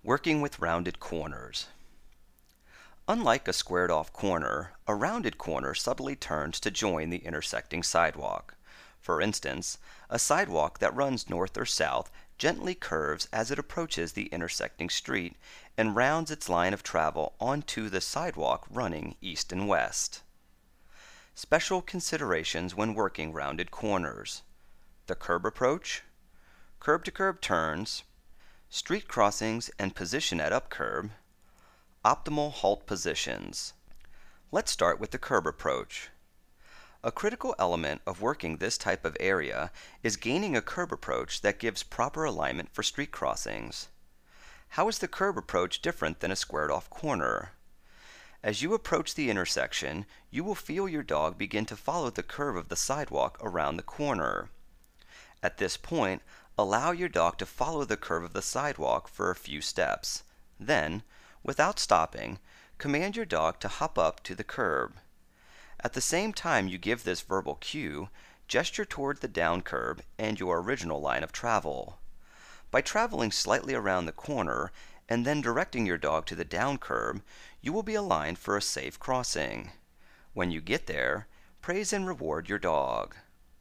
Working with rounded corners. Unlike a squared-off corner, a rounded corner subtly turns to join the intersecting sidewalk. For instance, a sidewalk that runs north or south gently curves as it approaches the intersecting street and rounds its line of travel onto the sidewalk running east and west. Special considerations when working rounded corners: the curb approach, curb-to-curb turns, street crossings and position at upcurb, optimal halt positions. Let's start with the curb approach. A critical element of working this type of area is gaining a curb approach that gives proper alignment for street crossings. How is the curb approach different than a squared-off corner? As you approach the intersection, you will feel your dog begin to follow the curve of the sidewalk around the corner. At this point, allow your dog to follow the curve of the sidewalk for a few steps. Then, without stopping, command your dog to hop up to the curb. At the same time you give this verbal cue, gesture toward the down curb and your original line of travel. By traveling slightly around the corner and then directing your dog to the down curb, you will be aligned for a safe crossing. When you get there, praise and reward your dog.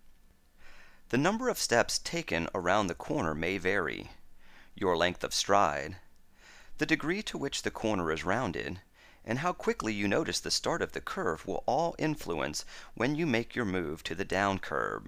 The number of steps taken around the corner may vary. Your length of stride, the degree to which the corner is rounded, and how quickly you notice the start of the curve will all influence when you make your move to the down curb.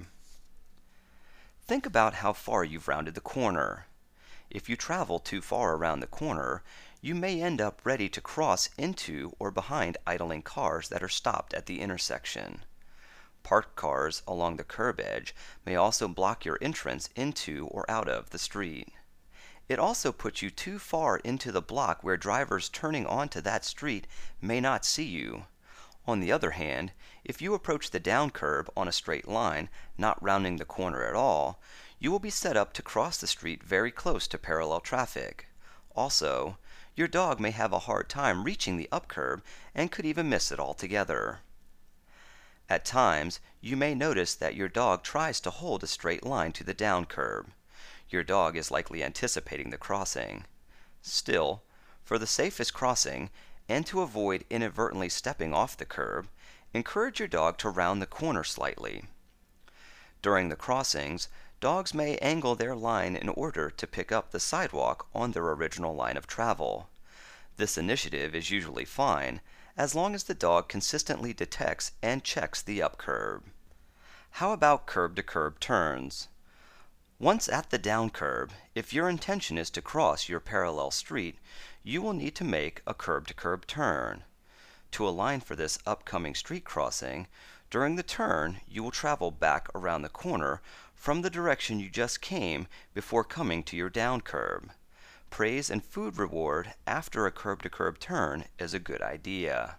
Think about how far you've rounded the corner. If you travel too far around the corner, you may end up ready to cross into or behind idling cars that are stopped at the intersection. Parked cars along the curb edge may also block your entrance into or out of the street. It also puts you too far into the block where drivers turning onto that street may not see you. On the other hand, if you approach the down curb on a straight line, not rounding the corner at all, you will be set up to cross the street very close to parallel traffic. Also, your dog may have a hard time reaching the up curb and could even miss it altogether. At times, you may notice that your dog tries to hold a straight line to the down curb. Your dog is likely anticipating the crossing. Still, for the safest crossing, and to avoid inadvertently stepping off the curb, encourage your dog to round the corner slightly. During the crossings, dogs may angle their line in order to pick up the sidewalk on their original line of travel. This initiative is usually fine, as long as the dog consistently detects and checks the up curb. How about curb-to-curb turns? Once at the down curb, if your intention is to cross your parallel street, you will need to make a curb-to-curb turn. To align for this upcoming street crossing, during the turn you will travel back around the corner from the direction you just came before coming to your down curb. Praise and food reward after a curb-to-curb turn is a good idea.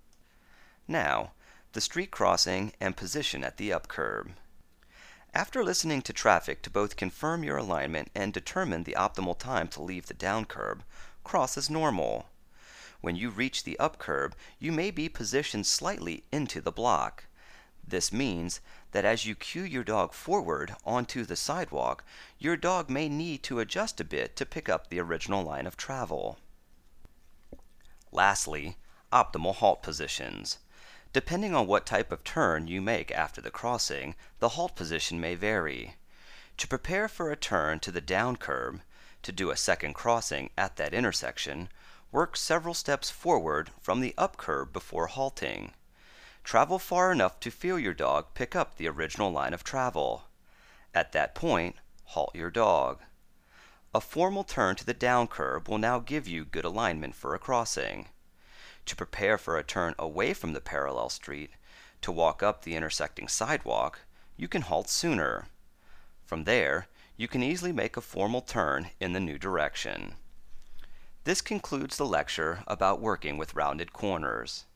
Now, the street crossing and position at the up curb. After listening to traffic to both confirm your alignment and determine the optimal time to leave the down curb, cross as normal. When you reach the up curb, you may be positioned slightly into the block. This means that as you cue your dog forward onto the sidewalk, your dog may need to adjust a bit to pick up the original line of travel. Lastly, optimal halt positions. Depending on what type of turn you make after the crossing, the halt position may vary. To prepare for a turn to the down curb, to do a second crossing at that intersection, work several steps forward from the up curb before halting. Travel far enough to feel your dog pick up the original line of travel. At that point, halt your dog. A formal turn to the down curb will now give you good alignment for a crossing. To prepare for a turn away from the parallel street, to walk up the intersecting sidewalk, you can halt sooner. From there, you can easily make a formal turn in the new direction. This concludes the lecture about working with rounded corners.